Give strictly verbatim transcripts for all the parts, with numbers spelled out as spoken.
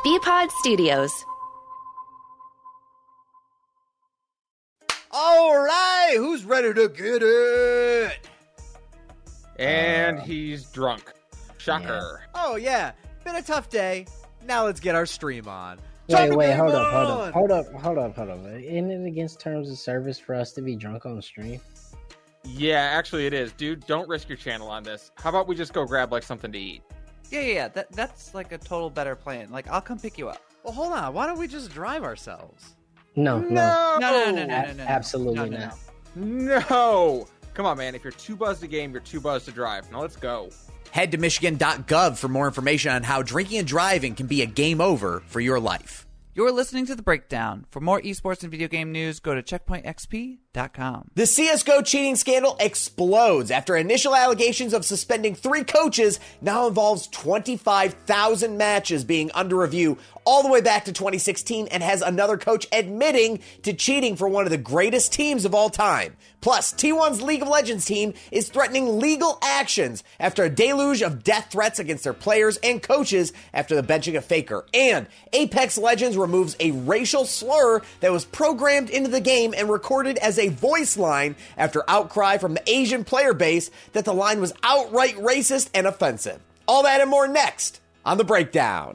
B-Pod Studios. All right, who's ready to get it? And uh, he's drunk. Shocker. Yeah. Oh, yeah. Been a tough day. Now let's get our stream on. Wait, Talk wait, hold on. up, hold up, hold up, hold up, hold up. Isn't it against terms of service for us to be drunk on the stream? Yeah, actually it is. Dude, don't risk your channel on this. How about we just go grab, like, something to eat? Yeah, yeah, yeah. That, that's, like, a total better plan. Like, I'll come pick you up. Well, hold on. Why don't we just drive ourselves? No, no. No, no, no, no, no, no, no. Absolutely no, no, not. No. no. Come on, man. If you're too buzzed to game, you're too buzzed to drive. Now let's go. Head to michigan dot gov for more information on how drinking and driving can be a game over for your life. You're listening to The Breakdown. For more esports and video game news, go to checkpoint x p dot com. The C S G O cheating scandal explodes after initial allegations of suspending three coaches now involves twenty-five thousand matches being under review all the way back to twenty sixteen and has another coach admitting to cheating for one of the greatest teams of all time. Plus, T one's League of Legends team is threatening legal actions after a deluge of death threats against their players and coaches after the benching of Faker. And Apex Legends removes a racial slur that was programmed into the game and recorded as a voice line after outcry from the Asian player base that the line was outright racist and offensive. All that and more next on The Breakdown.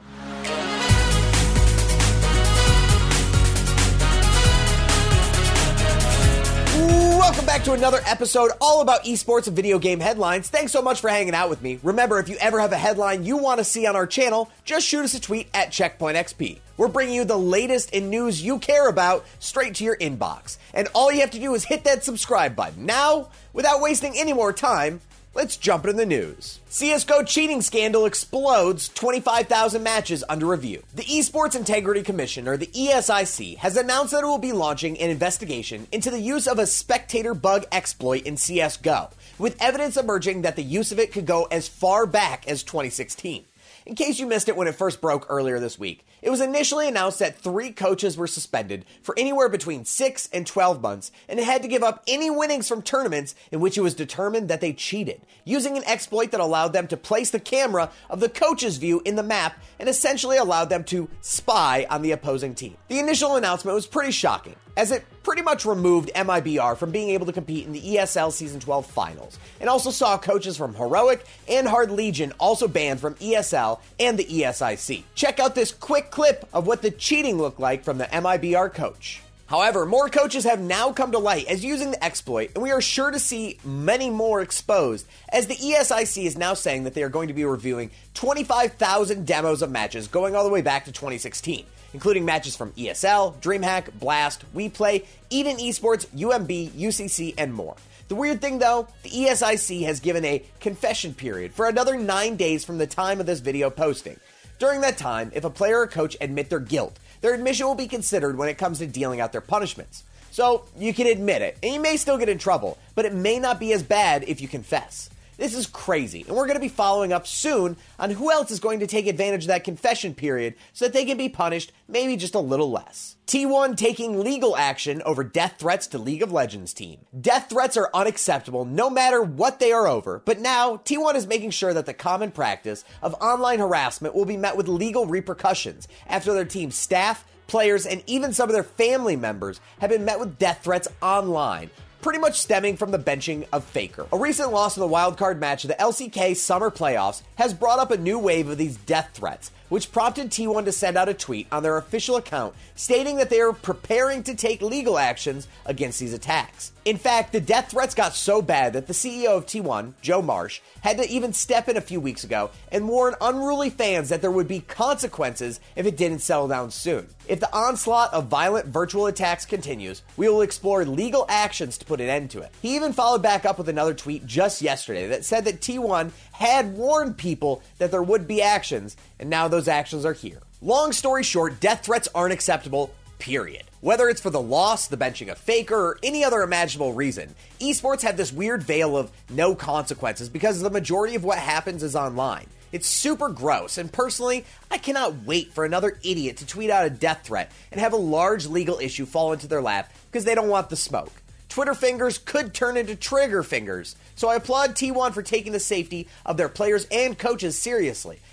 Welcome back to another episode all about esports and video game headlines. Thanks so much for hanging out with me. Remember, if you ever have a headline you want to see on our channel, just shoot us a tweet at Checkpoint X P. We're bringing you the latest in news you care about straight to your inbox. And all you have to do is hit that subscribe button. Now, without wasting any more time, let's jump into the news. C S G O cheating scandal explodes, twenty-five thousand matches under review. The Esports Integrity Commission, or the E S I C, has announced that it will be launching an investigation into the use of a spectator bug exploit in C S G O, with evidence emerging that the use of it could go as far back as twenty sixteen. In case you missed it when it first broke earlier this week, it was initially announced that three coaches were suspended for anywhere between six and twelve months and had to give up any winnings from tournaments in which it was determined that they cheated, using an exploit that allowed them to place the camera of the coach's view in the map and essentially allowed them to spy on the opposing team. The initial announcement was pretty shocking, as it pretty much removed M I B R from being able to compete in the E S L Season twelve finals, and also saw coaches from Heroic and Hard Legion also banned from E S L and the E S I C. Check out this quick clip of what the cheating looked like from the M I B R coach. However, more coaches have now come to light as using the exploit, and we are sure to see many more exposed, as the E S I C is now saying that they are going to be reviewing twenty-five thousand demos of matches going all the way back to twenty sixteen. Including matches from E S L, DreamHack, Blast, WePlay, Eden Esports, U M B, U C C, and more. The weird thing though, the E S I C has given a confession period for another nine days from the time of this video posting. During that time, if a player or coach admit their guilt, their admission will be considered when it comes to dealing out their punishments. So, you can admit it, and you may still get in trouble, but it may not be as bad if you confess. This is crazy, and we're going to be following up soon on who else is going to take advantage of that confession period so that they can be punished maybe just a little less. T one taking legal action over death threats to League of Legends team. Death threats are unacceptable no matter what they are over, but now T one is making sure that the common practice of online harassment will be met with legal repercussions after their team's staff, players, and even some of their family members have been met with death threats online, pretty much stemming from the benching of Faker. A recent loss in the wildcard match of the L C K Summer Playoffs has brought up a new wave of these death threats, which prompted T one to send out a tweet on their official account stating that they are preparing to take legal actions against these attacks. In fact, the death threats got so bad that the C E O of T one, Joe Marsh, had to even step in a few weeks ago and warn unruly fans that there would be consequences if it didn't settle down soon. If the onslaught of violent virtual attacks continues, we will explore legal actions to put an end to it. He even followed back up with another tweet just yesterday that said that T one had warned people that there would be actions, and now those actions are here. Long story short, death threats aren't acceptable, period. Whether it's for the loss, the benching of Faker, or any other imaginable reason, esports have this weird veil of no consequences because the majority of what happens is online. It's super gross, and personally, I cannot wait for another idiot to tweet out a death threat and have a large legal issue fall into their lap because they don't want the smoke. Twitter fingers could turn into trigger fingers, so I applaud T one for taking the safety of their players and coaches seriously,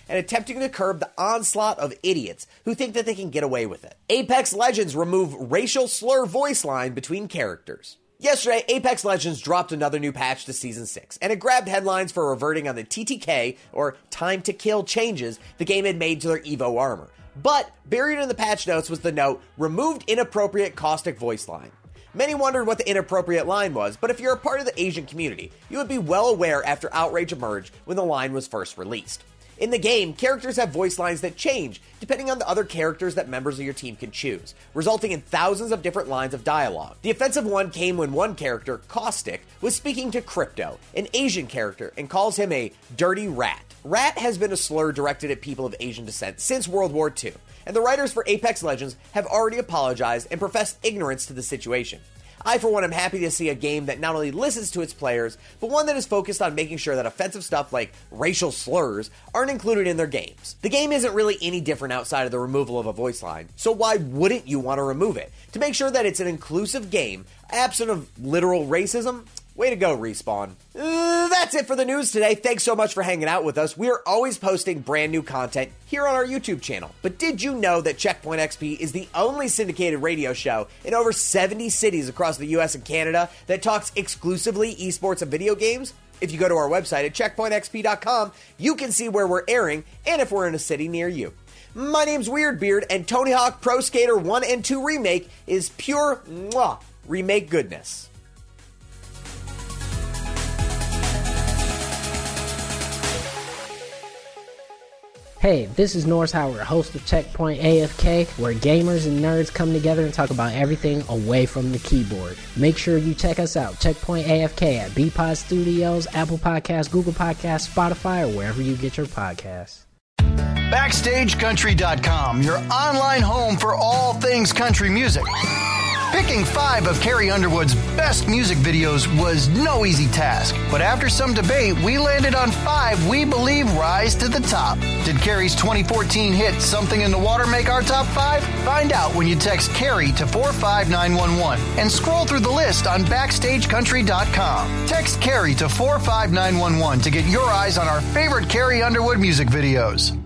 and attempting to curb the onslaught of idiots who think that they can get away with it. Apex Legends remove racial slur voice line between characters. Yesterday, Apex Legends dropped another new patch to Season six, and it grabbed headlines for reverting on the T T K, or Time to Kill, changes the game had made to their Evo armor. But buried in the patch notes was the note, removed inappropriate caustic voice line. Many wondered what the inappropriate line was, but if you're a part of the Asian community, you would be well aware after outrage emerged when the line was first released. In the game, characters have voice lines that change depending on the other characters that members of your team can choose, resulting in thousands of different lines of dialogue. The offensive one came when one character, Caustic, was speaking to Crypto, an Asian character, and calls him a dirty rat. Rat has been a slur directed at people of Asian descent since World War Two, and the writers for Apex Legends have already apologized and professed ignorance to the situation. I, for one, am happy to see a game that not only listens to its players, but one that is focused on making sure that offensive stuff like racial slurs aren't included in their games. The game isn't really any different outside of the removal of a voice line, so why wouldn't you want to remove it? To make sure that it's an inclusive game, absent of literal racism? Way to go, Respawn. Uh, that's it for the news today. Thanks so much for hanging out with us. We are always posting brand new content here on our YouTube channel. But did you know that Checkpoint X P is the only syndicated radio show in over seventy cities across the U S and Canada that talks exclusively esports and video games? If you go to our website at checkpoint x p dot com, you can see where we're airing and if we're in a city near you. My name's Weirdbeard, and Tony Hawk Pro Skater one and two Remake is pure mwah, remake goodness. Hey, this is Norris Howard, host of Checkpoint A F K, where gamers and nerds come together and talk about everything away from the keyboard. Make sure you check us out, Checkpoint A F K, at B Pod Studios, Apple Podcasts, Google Podcasts, Spotify, or wherever you get your podcasts. Backstage Country dot com, your online home for all things country music. Picking five of Carrie Underwood's best music videos was no easy task, but after some debate, we landed on five we believe rise to the top. Did Carrie's twenty fourteen hit Something in the Water make our top five? Find out when you text Carrie to four five nine one one and scroll through the list on Backstage Country dot com. Text Carrie to four five nine one one to get your eyes on our favorite Carrie Underwood music videos.